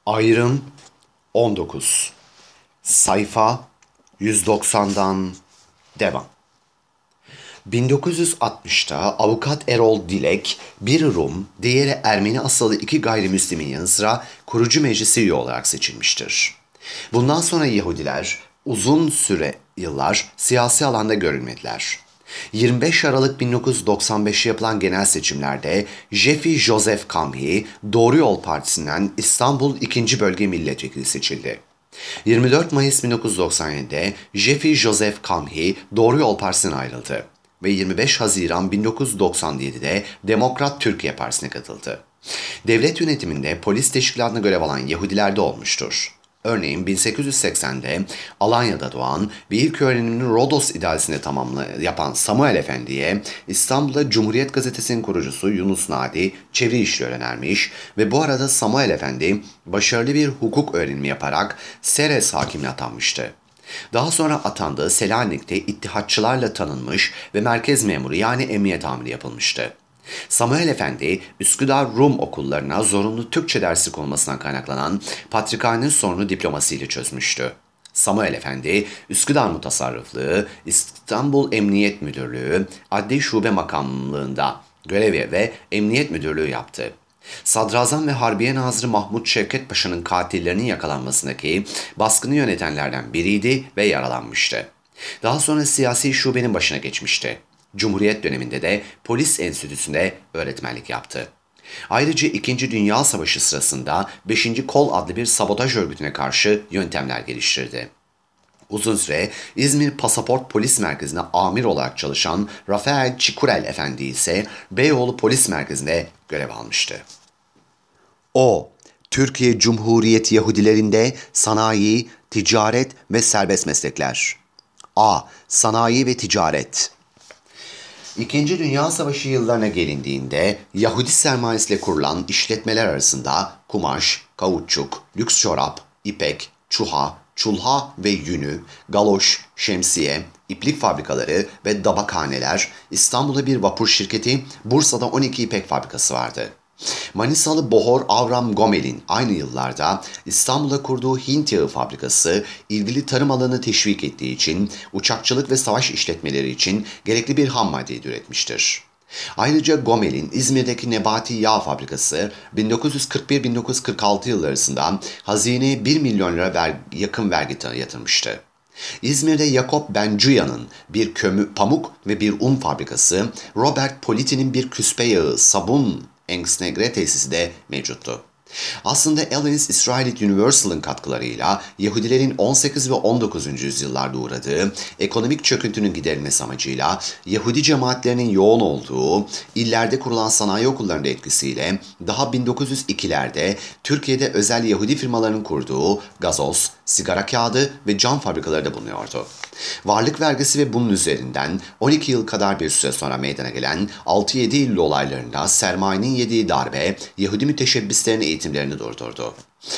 Ayrım 19. Sayfa 190'dan devam. 1960'ta avukat Erol Dilek, biri Rum, diğeri Ermeni asıllı iki gayrimüslimin yanı sıra kurucu meclisi üye olarak seçilmiştir. Bundan sonra Yahudiler uzun süre yıllar siyasi alanda görülmediler. 25 Aralık 1995'te yapılan genel seçimlerde Jeffy Joseph Kamhi, Doğru Yol Partisi'nden İstanbul 2. Bölge Milletvekili seçildi. 24 Mayıs 1997'de Jeffy Joseph Kamhi Doğru Yol Partisi'ne ayrıldı ve 25 Haziran 1997'de Demokrat Türkiye Partisi'ne katıldı. Devlet yönetiminde polis teşkilatına görev alan Yahudiler de olmuştur. Örneğin 1880'de Alanya'da doğan ve ilk öğrenimini Rodos idaresinde yapan Samuel Efendi'ye İstanbul'da Cumhuriyet Gazetesi'nin kurucusu Yunus Nadi çeviri işleri önermiş ve bu arada Samuel Efendi başarılı bir hukuk öğrenimi yaparak Seres hakimine atanmıştı. Daha sonra atandığı Selanik'te ittihatçılarla tanınmış ve merkez memuru yani emniyet amiri yapılmıştı. Samuel Efendi, Üsküdar Rum okullarına zorunlu Türkçe dersi konmasından kaynaklanan Patrikhane'nin sorunu diplomasıyla çözmüştü. Samuel Efendi, Üsküdar Mutasarrıflığı, İstanbul Emniyet Müdürlüğü, Adli Şube Makamlığında görev ve Emniyet Müdürlüğü yaptı. Sadrazam ve Harbiye Nazırı Mahmut Şevket Paşa'nın katillerinin yakalanmasındaki baskını yönetenlerden biriydi ve yaralanmıştı. Daha sonra siyasi şubenin başına geçmişti. Cumhuriyet döneminde de polis enstitüsünde öğretmenlik yaptı. Ayrıca 2. Dünya Savaşı sırasında 5. Kol adlı bir sabotaj örgütüne karşı yöntemler geliştirdi. Uzun süre İzmir Pasaport Polis Merkezi'nde amir olarak çalışan Rafael Çikurel Efendi ise Beyoğlu Polis Merkezi'nde görev almıştı. O, Türkiye Cumhuriyeti Yahudilerinde sanayi, ticaret ve serbest meslekler. A. Sanayi ve ticaret. İkinci Dünya Savaşı yıllarına gelindiğinde Yahudi sermayesiyle kurulan işletmeler arasında kumaş, kauçuk, lüks çorap, ipek, çuha, çulha ve yünü, galoş, şemsiye, iplik fabrikaları ve dabakhaneler, İstanbul'da bir vapur şirketi, Bursa'da 12 ipek fabrikası vardı. Manisalı Bohor Avram Gomel'in aynı yıllarda İstanbul'da kurduğu Hint yağı fabrikası ilgili tarım alanını teşvik ettiği için uçakçılık ve savaş işletmeleri için gerekli bir ham maddeyi üretmiştir. Ayrıca Gomel'in İzmir'deki Nebati Yağ Fabrikası 1941-1946 yılları arasında hazineye 1 milyon lira yakın vergi yatırmıştı. İzmir'de Jakob Benjuya'nın bir pamuk ve bir un fabrikası, Robert Politi'nin bir küspe yağı, sabun Enxnegre tesisi de mevcuttu. Aslında Ellis İsraelit Universal'ın katkılarıyla Yahudilerin 18 ve 19. yüzyıllarda uğradığı ekonomik çöküntünün giderilmesi amacıyla Yahudi cemaatlerinin yoğun olduğu illerde kurulan sanayi okullarının etkisiyle daha 1902'lerde Türkiye'de özel Yahudi firmalarının kurduğu gazoz, sigara kağıdı ve cam fabrikaları da bulunuyordu. Varlık vergisi ve bunun üzerinden 12 yıl kadar bir süre sonra meydana gelen 6-7 Eylül olaylarında sermayenin yediği darbe Yahudi müteşebbislerin eğitimlerini durdurdu.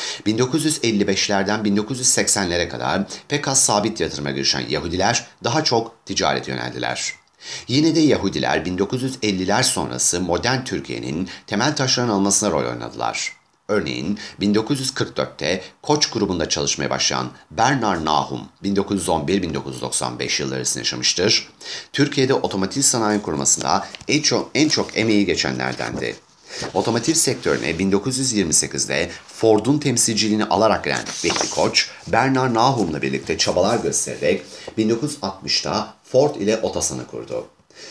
1955'lerden 1980'lere kadar pek az sabit yatırıma girişen Yahudiler daha çok ticaret yöneldiler. Yine de Yahudiler 1950'ler sonrası modern Türkiye'nin temel taşlarının almasına rol oynadılar. Örneğin 1944'te Koç grubunda çalışmaya başlayan Bernard Nahum 1911-1995 yılları arasında yaşamıştır. Türkiye'de otomotiv sanayi kurmasında en çok emeği geçenlerdendi. Otomotiv sektörüne 1928'de Ford'un temsilciliğini alarak giren Vehbi Koç, Bernard Nahum'la birlikte çabalar göstererek 1960'ta Ford ile Otosan'ı kurdu.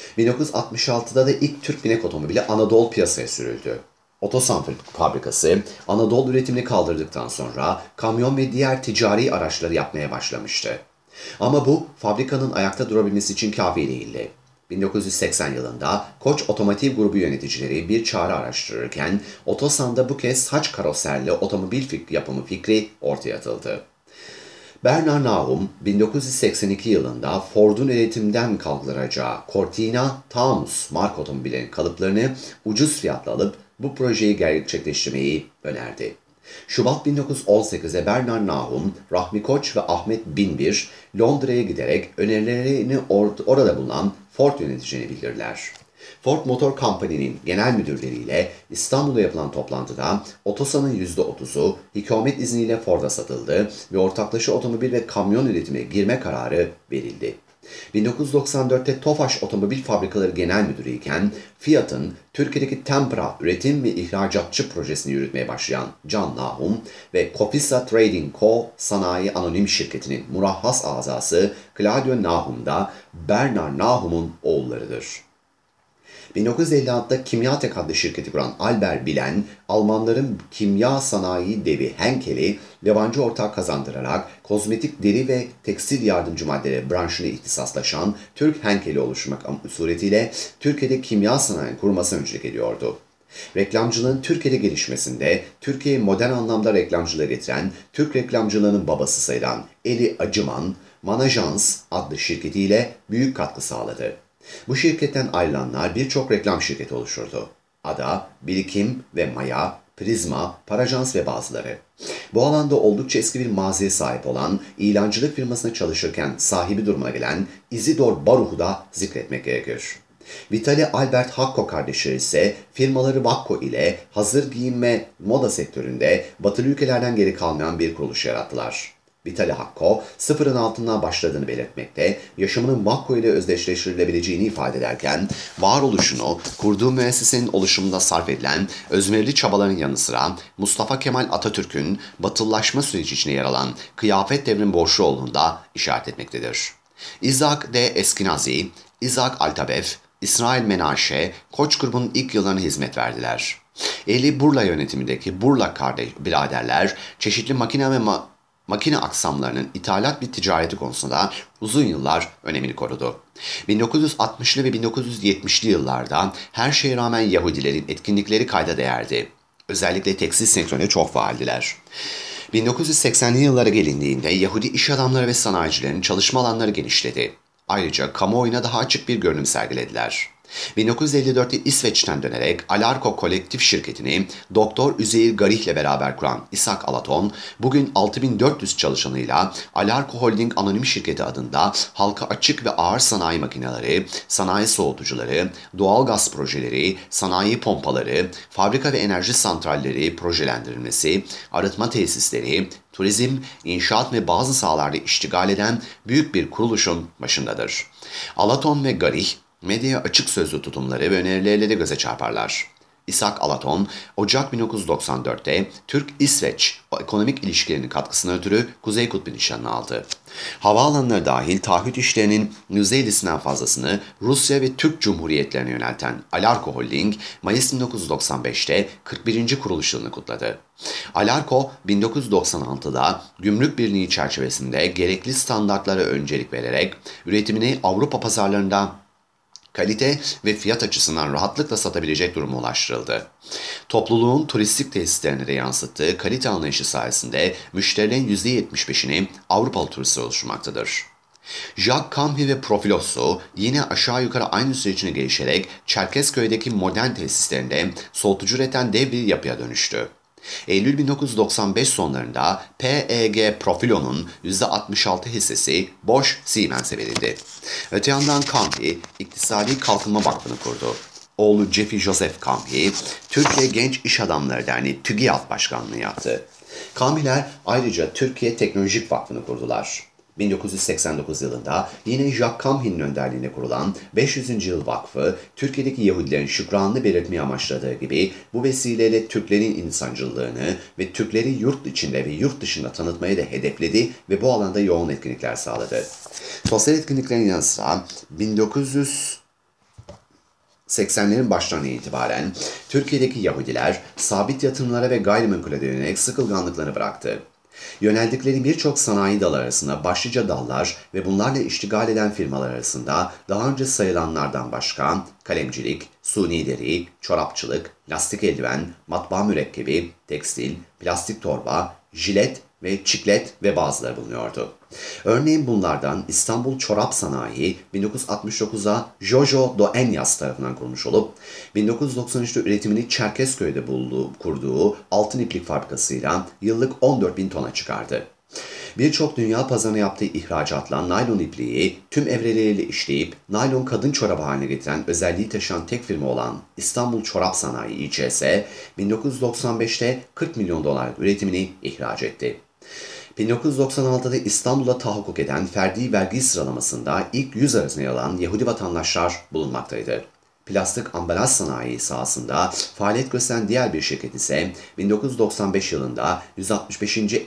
1966'da da ilk Türk binek otomobili Anadolu piyasaya sürüldü. Otosan fabrikası Anadolu üretimini kaldırdıktan sonra kamyon ve diğer ticari araçları yapmaya başlamıştı. Ama bu fabrikanın ayakta durabilmesi için kafi değildi. 1980 yılında Koç Otomotiv Grubu yöneticileri bir çare araştırırken Otosan'da bu kez saç karoserli otomobil yapımı fikri ortaya atıldı. Bernard Nahum 1982 yılında Ford'un üretimden kaldıracağı Cortina Taunus marka otomobillerin kalıplarını ucuz fiyatla alıp bu projeyi gerçekleştirmeyi önerdi. Şubat 1918'de Bernard Nahum, Rahmi Koç ve Ahmet Binbir Londra'ya giderek önerilerini orada bulunan Ford yöneticine bildirdiler. Ford Motor Company'nin genel müdürleriyle İstanbul'da yapılan toplantıda Otosan'ın %30'u hükümet izniyle Ford'a satıldı ve ortaklaşa otomobil ve kamyon üretimine girme kararı verildi. 1994'te Tofaş Otomobil Fabrikaları Genel Müdürü iken Fiat'ın Türkiye'deki Tempra üretim ve ihracatçı projesini yürütmeye başlayan Can Nahum ve Copisa Trading Co. Sanayi Anonim Şirketi'nin murahhas azası Claudio Nahum da Bernard Nahum'un oğullarıdır. 1956'da Kimyatek adlı şirketi kuran Albert Bilen, Almanların kimya sanayi devi Henkel'i yabancı ortak kazandırarak kozmetik, deri ve tekstil yardımcı maddeleri branşına ihtisaslaşan Türk Henkel'i oluşturmak suretiyle Türkiye'de kimya sanayi kurmasına öncülük ediyordu. Reklamcılığın Türkiye'de gelişmesinde Türkiye'ye modern anlamda reklamcılığı getiren Türk reklamcılığının babası sayılan Eli Acıman, Manajans adlı şirketiyle büyük katkı sağladı. Bu şirketten ayrılanlar birçok reklam şirketi oluşturdu. Ada, Birikim ve Maya, Prizma, Parajans ve bazıları. Bu alanda oldukça eski bir maziye sahip olan, ilancılık firmasına çalışırken sahibi durumuna gelen Isidor Baruch'u da zikretmek gerekir. Vitali Albert Hakko kardeşleri ise firmaları Vakko ile hazır giyim ve moda sektöründe batılı ülkelerden geri kalmayan bir kuruluş yarattılar. Vitali Hakko, sıfırın altından başladığını belirtmekte, yaşamının Vakko ile özdeşleştirilebileceğini ifade ederken, varoluşunu kurduğu müessesenin oluşumunda sarf edilen özverili çabaların yanı sıra Mustafa Kemal Atatürk'ün batılılaşma süreci içinde yer alan kıyafet devrimi borçlu olduğunu da işaret etmektedir. Isaac D. Eskenazi, Isaac Altabev, İsrail Menaşe, Koç grubunun ilk yıllarına hizmet verdiler. Eli Burla yönetimindeki Burla biraderler, çeşitli makine aksamlarının ithalat bir ticareti konusunda uzun yıllar önemini korudu. 1960'lı ve 1970'li yıllarda her şeye rağmen Yahudilerin etkinlikleri kayda değerdi. Özellikle tekstil sektöründe çok faaldiler. 1980'li yıllara gelindiğinde Yahudi iş adamları ve sanayicilerin çalışma alanları genişledi. Ayrıca kamuoyuna daha açık bir görünüm sergilediler. 1954'te İsveç'ten dönerek Alarko Kolektif şirketini Doktor Üzeyir Garih ile beraber kuran İshak Alaton, bugün 6400 çalışanıyla Alarko Holding Anonim Şirketi adında halka açık ve ağır sanayi makineleri, sanayi soğutucuları, doğal gaz projeleri, sanayi pompaları, fabrika ve enerji santralleri projelendirilmesi, arıtma tesisleri, turizm, inşaat ve bazı sahalarda iştigal eden büyük bir kuruluşun başındadır. Alaton ve Garih, medyaya açık sözlü tutumları ve önerileriyle de göze çarparlar. İshak Alaton, Ocak 1994'te Türk-İsveç ekonomik ilişkilerinin katkısına ötürü Kuzey Kutbu nişanını aldı. Havaalanları dahil taahhüt işlerinin %50'sinden fazlasını Rusya ve Türk Cumhuriyetlerine yönelten Alarko Holding, Mayıs 1995'te 41. kuruluş yılını kutladı. Alarko, 1996'da Gümrük Birliği çerçevesinde gerekli standartlara öncelik vererek üretimini Avrupa pazarlarında kalite ve fiyat açısından rahatlıkla satabilecek duruma ulaştırıldı. Topluluğun turistik tesislerine de yansıttığı kalite anlayışı sayesinde müşterilerin %75'ini Avrupalı turistler oluşturmaktadır. Jacques Campi ve Profilosso yine aşağı yukarı aynı süre içinde gelişerek Çerkezköy'deki modern tesislerinde soğutucu üreten dev bir yapıya dönüştü. Eylül 1995 sonlarında PEG Profilo'nun %66 hissesi Bosch Siemens'e verildi. Öte yandan Campi, İktisadi Kalkınma Vakfı'nı kurdu. Oğlu Jeffrey Joseph Campi, Türkiye Genç İş Adamları Derneği TÜGİAD Başkanlığı yaptı. Campi'ler ayrıca Türkiye Teknolojik Vakfı'nı kurdular. 1989 yılında yine Jacques Campi'nin önderliğinde kurulan 500. Yıl Vakfı, Türkiye'deki Yahudilerin şükranını belirtmeyi amaçladığı gibi bu vesileyle Türklerin insancılığını ve Türkleri yurt içinde ve yurt dışında tanıtmayı da hedefledi ve bu alanda yoğun etkinlikler sağladı. Sosyal etkinliklerin yanı sıra 1980'lerin başlarına itibaren Türkiye'deki Yahudiler sabit yatırımlara ve gayrimenkule yönelik sıkılganlıklarını bıraktı. Yöneldikleri birçok sanayi dalı arasında başlıca dallar ve bunlarla iştigal eden firmalar arasında daha önce sayılanlardan başka kalemcilik, suni deri, çorapçılık, lastik eldiven, matbaa mürekkebi, tekstil, plastik torba, jilet ve çiklet ve bazıları bulunuyordu. Örneğin bunlardan İstanbul Çorap Sanayi 1969'da Jojo Doenyas tarafından kurulmuş olup 1993'te üretimini Çerkezköy'de kurduğu altın iplik fabrikasıyla yıllık 14.000 tona çıkardı. Birçok dünya pazarına yaptığı ihracatla naylon ipliği tüm evreleriyle işleyip naylon kadın çorabı haline getiren özelliği taşıyan tek firma olan İstanbul Çorap Sanayi İÇS, 1995'te 40 milyon dolarlık üretimini ihraç etti. 1996'da İstanbul'da tahakkuk eden ferdi vergi sıralamasında ilk 100 arasında yer alan Yahudi vatandaşlar bulunmaktaydı. Plastik ambalaj sanayi sahasında faaliyet gösteren diğer bir şirket ise 1995 yılında 165.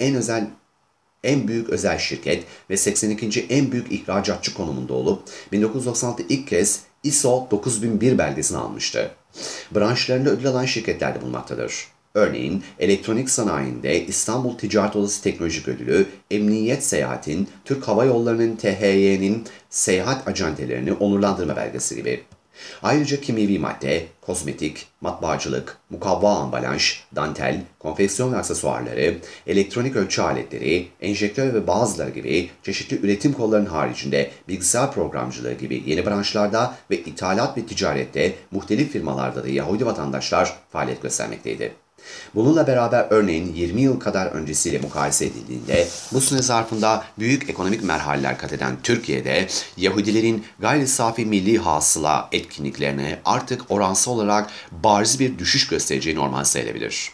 en büyük özel şirket ve 82. en büyük ihracatçı konumunda olup 1996 ilk kez ISO 9001 belgesini almıştı. Branşlarında ödül alan şirketler de bulunmaktadır. Örneğin elektronik sanayinde İstanbul Ticaret Odası Teknolojik Ödülü, Emniyet Seyahat'in, Türk Hava Yolları'nın THY'nin seyahat acentelerini onurlandırma belgesi gibi. Ayrıca kimyevi madde, kozmetik, matbaacılık, mukavva ambalaj, dantel, konfeksiyon ve aksesuarları, elektronik ölçü aletleri, enjektör ve bazıları gibi çeşitli üretim kollarının haricinde bilgisayar programcılığı gibi yeni branşlarda ve ithalat ve ticarette muhtelif firmalarda da Yahudi vatandaşlar faaliyet göstermekteydi. Bununla beraber örneğin 20 yıl kadar öncesiyle mukayese edildiğinde bu süre zarfında büyük ekonomik merhaleler kat eden Türkiye'de Yahudilerin gayri safi milli hasıla etkinliklerine artık oransal olarak bariz bir düşüş göstereceği normal sayılabilir.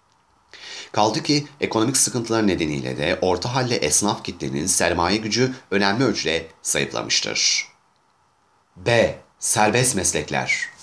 Kaldı ki ekonomik sıkıntılar nedeniyle de orta halli esnaf kitlenin sermaye gücü önemli ölçüde zayıflamıştır. B. Serbest meslekler.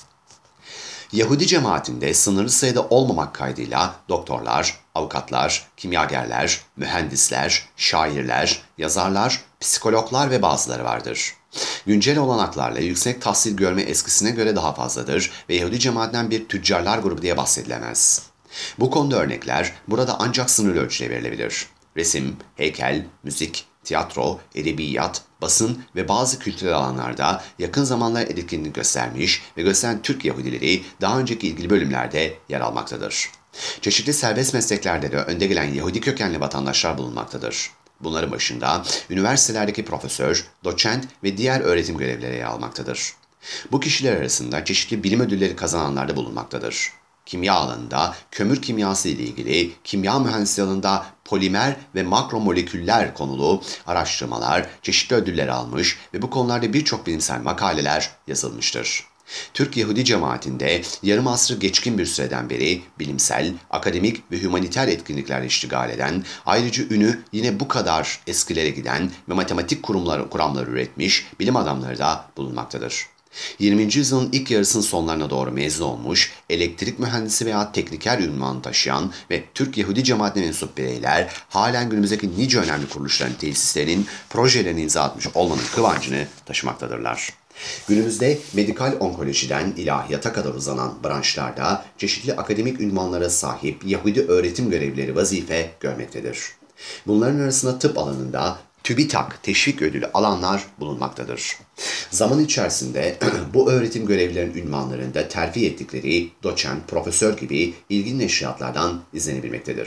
Yahudi cemaatinde sınırlı sayıda olmamak kaydıyla doktorlar, avukatlar, kimyagerler, mühendisler, şairler, yazarlar, psikologlar ve bazıları vardır. Güncel olanaklarla yüksek tahsil görme eskisine göre daha fazladır ve Yahudi cemaatinden bir tüccarlar grubu diye bahsedilemez. Bu konuda örnekler burada ancak sınırlı ölçüde verilebilir. Resim, heykel, müzik, tiyatro, edebiyat, basın ve bazı kültürel alanlarda yakın zamanlar etkinlik göstermiş ve gösteren Türk Yahudileri daha önceki ilgili bölümlerde yer almaktadır. Çeşitli serbest mesleklerde de önde gelen Yahudi kökenli vatandaşlar bulunmaktadır. Bunların başında üniversitelerdeki profesör, doçent ve diğer öğretim görevlileri yer almaktadır. Bu kişiler arasında çeşitli bilim ödülleri kazananlar da bulunmaktadır. Kimya alanında kömür kimyası ile ilgili, kimya mühendisliği alanında polimer ve makromoleküller konulu araştırmalar çeşitli ödüller almış ve bu konularda birçok bilimsel makaleler yazılmıştır. Türk Yahudi cemaatinde yarım asrı geçkin bir süreden beri bilimsel, akademik ve humaniter etkinliklerle iştigal eden, ayrıca ünü yine bu kadar eskilere giden ve matematik kuramları üretmiş bilim adamları da bulunmaktadır. 20. yüzyılın ilk yarısının sonlarına doğru mezun olmuş, elektrik mühendisi veya tekniker ünvanı taşıyan ve Türk Yahudi cemaatine mensup bireyler halen günümüzdeki nice önemli kuruluşların tesislerinin projelerini imza atmış olmanın kıvancını taşımaktadırlar. Günümüzde medikal onkolojiden ilahiyata kadar uzanan branşlarda çeşitli akademik ünvanlara sahip Yahudi öğretim görevlileri vazife görmektedir. Bunların arasında tıp alanında TÜBİTAK teşvik ödülü alanlar bulunmaktadır. Zaman içerisinde bu öğretim görevlilerinin ünvanlarında terfi ettikleri doçent, profesör gibi ilgili neşriyatlardan izlenebilmektedir.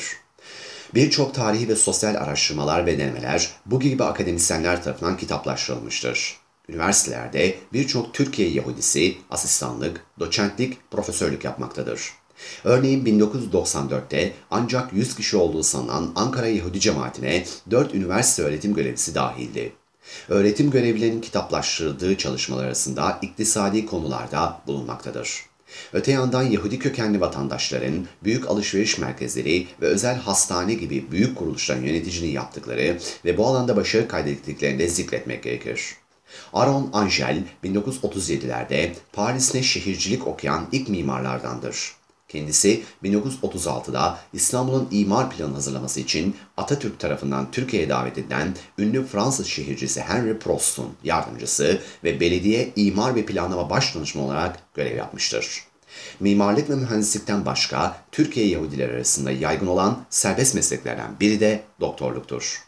Birçok tarihi ve sosyal araştırmalar ve denemeler bu gibi akademisyenler tarafından kitaplaştırılmıştır. Üniversitelerde birçok Türkiye Yahudisi asistanlık, doçentlik, profesörlük yapmaktadır. Örneğin 1994'te ancak 100 kişi olduğu sanılan Ankara Yahudi cemaatine 4 üniversite öğretim görevlisi dahildi. Öğretim görevlilerinin kitaplaştırdığı çalışmalar arasında iktisadi konularda bulunmaktadır. Öte yandan Yahudi kökenli vatandaşların büyük alışveriş merkezleri ve özel hastane gibi büyük kuruluşların yöneticiliğini yaptıkları ve bu alanda başarı kaydettiklerini de zikretmek gerekir. Aron Angel, 1937'lerde Paris'te şehircilik okuyan ilk mimarlardandır. Kendisi 1936'da İstanbul'un imar planı hazırlaması için Atatürk tarafından Türkiye'ye davet edilen ünlü Fransız şehircisi Henri Prost'un yardımcısı ve belediye imar ve planlama baş danışmanı olarak görev yapmıştır. Mimarlık ve mühendislikten başka Türkiye Yahudileri arasında yaygın olan serbest mesleklerden biri de doktorluktur.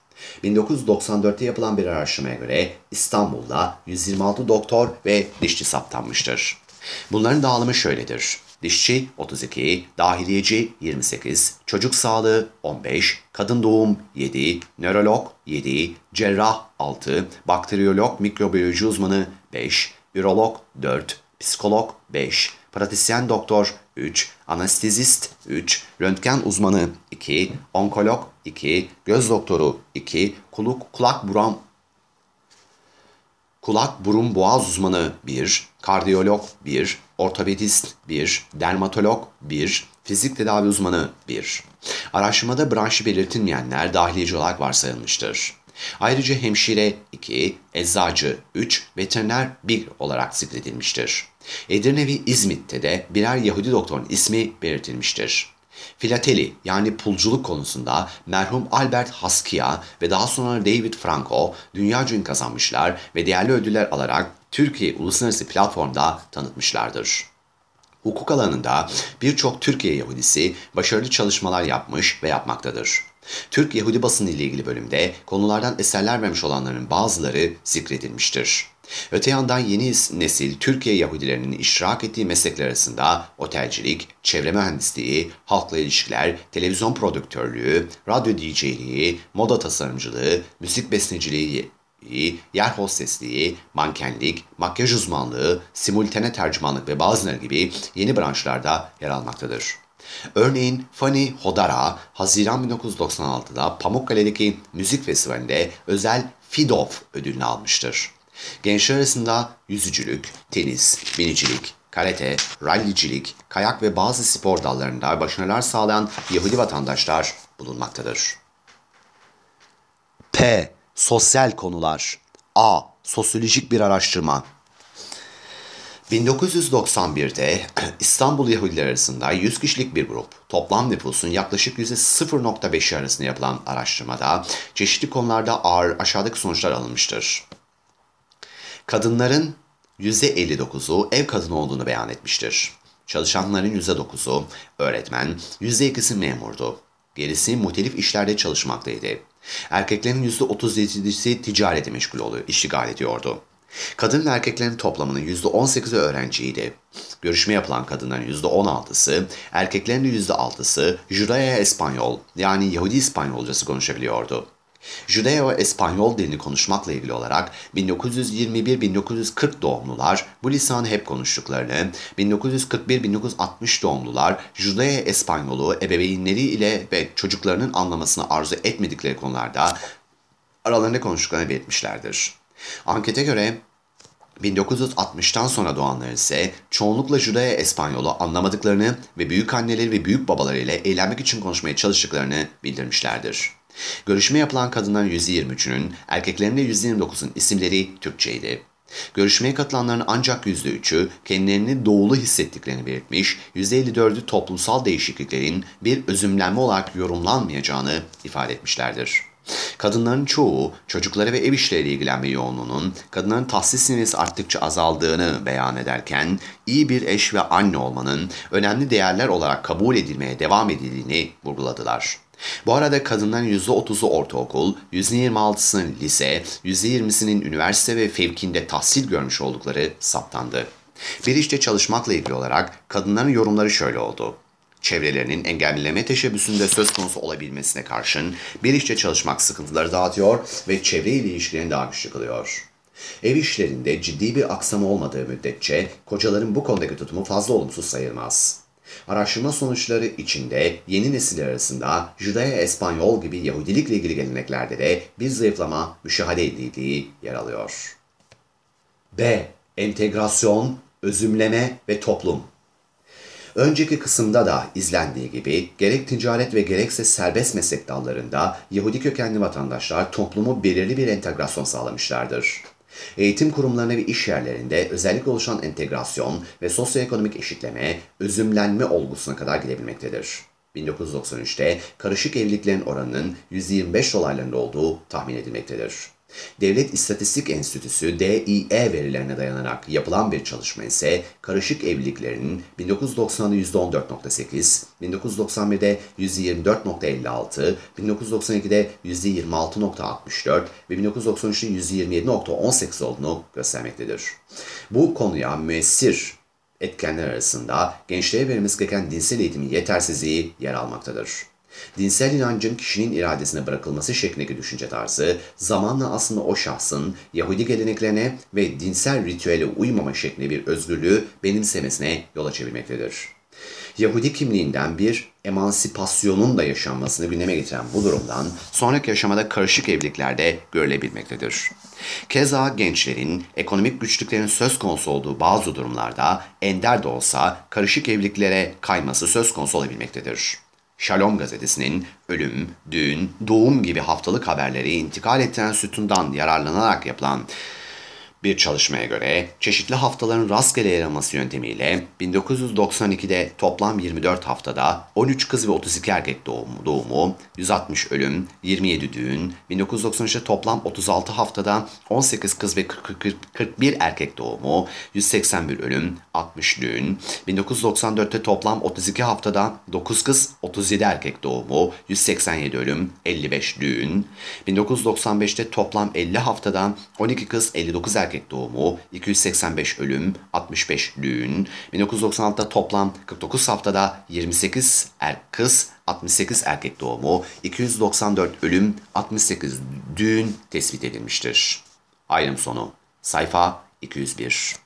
1994'te yapılan bir araştırmaya göre İstanbul'da 126 doktor ve dişçi saptanmıştır. Bunların dağılımı şöyledir. Dişçi 32, dahiliyeci 28, çocuk sağlığı 15, kadın doğum 7, nörolog 7, cerrah 6, bakteriyolog mikrobiyoloji uzmanı 5, ürolog 4, psikolog 5, pratisyen doktor 3, anestezist 3, röntgen uzmanı 2, 2, onkolog 2, göz doktoru 2, kulak burun boğaz uzmanı 1, kardiyolog 1, ortopedist 1, dermatolog 1, fizik tedavi uzmanı 1. Araştırmada branşı belirtilmeyenler dahiliyeci olarak varsayılmıştır. Ayrıca hemşire 2, eczacı 3, veteriner 1 olarak zikredilmiştir. Edirne ve İzmit'te de birer Yahudi doktorun ismi belirtilmiştir. Filateli yani pulculuk konusunda merhum Albert Haskia ve daha sonra David Franco dünyaca ün kazanmışlar ve değerli ödüller alarak Türkiye uluslararası platformda tanıtmışlardır. Hukuk alanında birçok Türkiye Yahudisi başarılı çalışmalar yapmış ve yapmaktadır. Türk Yahudi basını ile ilgili bölümde konulardan eserler vermiş olanların bazıları zikredilmiştir. Öte yandan yeni nesil Türkiye Yahudilerinin iştirak ettiği meslekler arasında otelcilik, çevre mühendisliği, halkla ilişkiler, televizyon prodüktörlüğü, radyo DJ'liği, moda tasarımcılığı, müzik besteciliği, yer hostesliği, mankenlik, makyaj uzmanlığı, simultane tercümanlık ve bazıları gibi yeni branşlarda yer almaktadır. Örneğin Fanny Hodara, Haziran 1996'da Pamukkale'deki müzik festivalinde özel FIDOF ödülünü almıştır. Gençler arasında yüzücülük, tenis, binicilik, karate, rallicilik, kayak ve bazı spor dallarında başarılar sağlayan Yahudi vatandaşlar bulunmaktadır. P. Sosyal konular. A. Sosyolojik bir araştırma. 1991'de İstanbul Yahudiler arasında 100 kişilik bir grup, toplam nüfusun yaklaşık %0.5'i arasında yapılan araştırmada çeşitli konularda aşağıdaki sonuçlar alınmıştır. Kadınların %59'u ev kadını olduğunu beyan etmiştir. Çalışanların %9'u öğretmen, %2'si memurdu. Gerisi muhtelif işlerde çalışmaktaydı. Erkeklerin %37'si ticarete iştigal ediyordu. Kadın ve erkeklerin toplamının %18'i öğrenciydi. Görüşme yapılan kadınların %16'sı, erkeklerin de %6'sı Judeo-Espanyol yani Yahudi İspanyolcası konuşabiliyordu. Judeo-Espanyol dilini konuşmakla ilgili olarak 1921-1940 doğumlular bu lisanı hep konuştuklarını, 1941-1960 doğumlular Judeo-Espanyol'u ebeveynleri ile ve çocuklarının anlamasını arzu etmedikleri konularda aralarında konuştuklarını belirtmişlerdir. Ankete göre 1960'tan sonra doğanlar ise çoğunlukla Judeo-Espanyol'u anlamadıklarını ve büyükanneleri ve büyükbabaları ile eğlenmek için konuşmaya çalıştıklarını bildirmişlerdir. Görüşme yapılan kadınların %23'ünün, erkeklerin de %29'un isimleri Türkçeydi. Görüşmeye katılanların ancak %3'ü kendilerini doğulu hissettiklerini belirtmiş, %54'ü toplumsal değişikliklerin bir özümlenme olarak yorumlanmayacağını ifade etmişlerdir. Kadınların çoğu çocukları ve ev işleriyle ilgilenme yoğunluğunun kadınların tahsil seviyesi arttıkça azaldığını beyan ederken iyi bir eş ve anne olmanın önemli değerler olarak kabul edilmeye devam edildiğini vurguladılar. Bu arada kadınların %30'u ortaokul, %26'sının lise, %20'sinin üniversite ve fevkinde tahsil görmüş oldukları saptandı. Bir işte çalışmakla ilgili olarak kadınların yorumları şöyle oldu. Çevrelerinin engelleme teşebbüsünde söz konusu olabilmesine karşın bir işte çalışmak sıkıntıları dağıtıyor ve çevreyle ilişkilerini daha güçlü kılıyor. Ev işlerinde ciddi bir aksama olmadığı müddetçe kocaların bu konudaki tutumu fazla olumsuz sayılmaz. Araştırma sonuçları içinde yeni nesiller arasında Judeo-Espanyol gibi Yahudilikle ilgili geleneklerde de bir zayıflama müşahede edildiği yer alıyor. B. Entegrasyon, özümleme ve toplum. Önceki kısımda da izlendiği gibi gerek ticaret ve gerekse serbest meslek dallarında Yahudi kökenli vatandaşlar toplumu belirli bir entegrasyon sağlamışlardır. Eğitim kurumlarına ve iş yerlerinde özellikle oluşan entegrasyon ve sosyoekonomik eşitleme, özümlenme olgusuna kadar gidebilmektedir. 1993'te karışık evliliklerin oranının %25 dolaylarında olduğu tahmin edilmektedir. Devlet İstatistik Enstitüsü DİE verilerine dayanarak yapılan bir çalışma ise karışık evliliklerinin 1990'da %14.8, 1991'de %24.56, 1992'de %26.64 ve 1993'te %27.18 olduğunu göstermektedir. Bu konuya müessir etkenler arasında gençliğe verilmesi gereken dinsel eğitimin yetersizliği yer almaktadır. Dinsel inancın kişinin iradesine bırakılması şeklindeki düşünce tarzı, zamanla aslında o şahsın Yahudi geleneklerine ve dinsel ritüele uymama şeklinde bir özgürlüğü benimsemesine yol açabilmektedir. Yahudi kimliğinden bir emansipasyonun da yaşanmasını gündeme getiren bu durumdan sonraki aşamada karışık evliliklerde görülebilmektedir. Keza gençlerin ekonomik güçlüklerin söz konusu olduğu bazı durumlarda ender de olsa karışık evliliklere kayması söz konusu olabilmektedir. Shalom gazetesinin ölüm, düğün, doğum gibi haftalık haberleri intikal ettiren sütundan yararlanarak yapılan bir çalışmaya göre çeşitli haftaların rastgele yer alması yöntemiyle 1992'de toplam 24 haftada 13 kız ve 32 erkek doğumu, 160 ölüm, 27 düğün, 1993'te toplam 36 haftada 18 kız ve 41 erkek doğumu, 181 ölüm, 60 düğün, 1994'te toplam 32 haftada 9 kız, 37 erkek doğumu, 187 ölüm, 55 düğün, 1995'te toplam 50 haftada 12 kız, 59 erkek doğumu, 285 ölüm, 65 düğün, 1996'da toplam 49 haftada 28 kız, 68 erkek doğumu, 294 ölüm, 68 düğün tespit edilmiştir. Ayrım sonu. Sayfa 201.